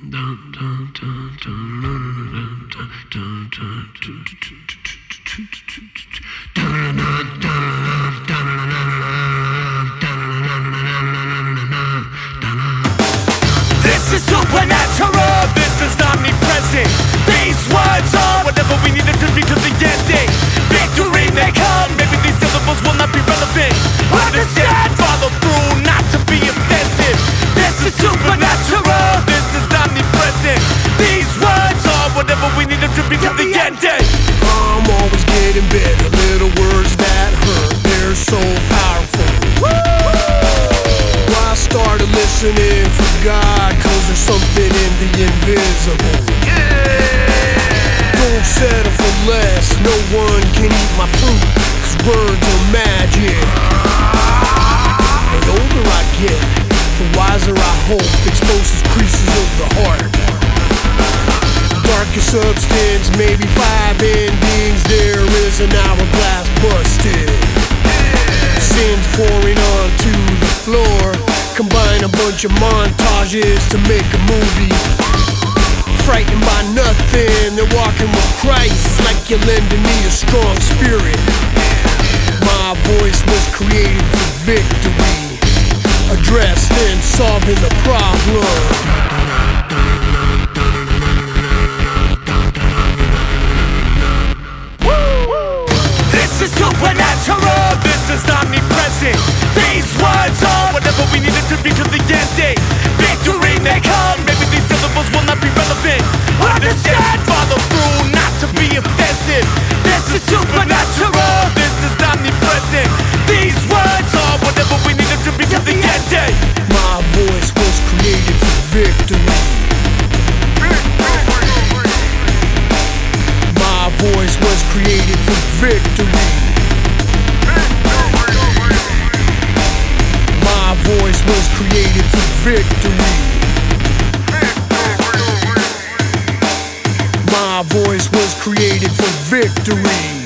This is supernatural, this is omnipresent. These words are whatever we need it to be to the ending. Victory may come, maybe these syllables will not be relevant. Understand, follow through, not to be offensive. This is supernatural, this is omnipresent. These words are whatever we need it to be to the ending. I'm always getting better, little words that hurt, they're so powerful. I started listening for God, cause there's something in the invisible. Don't settle for less, no one can eat my fruit, cause words are magic. The older I get, the wiser I hope, exposes creases of the heart. Darkest substance, maybe 5 endings, there is an hourglass busted. Sins pouring onto the floor, combine a bunch of montages to make a movie. Frightened by nothing, they're walking with Christ, like you're lending me a strong spirit. My voice was created for victory, addressed and solving the problem. This is supernatural, this is omnipresent. These words are whatever we need it to be to the ending. Victory may come, maybe these syllables will not be relevant. Understand, follow through, not to be offensive. This is supernatural, this is omnipresent. These words are whatever we need it to be to the ending. My voice was created for victory. My voice was created for victory. My voice was created for victory. My voice was created for victory.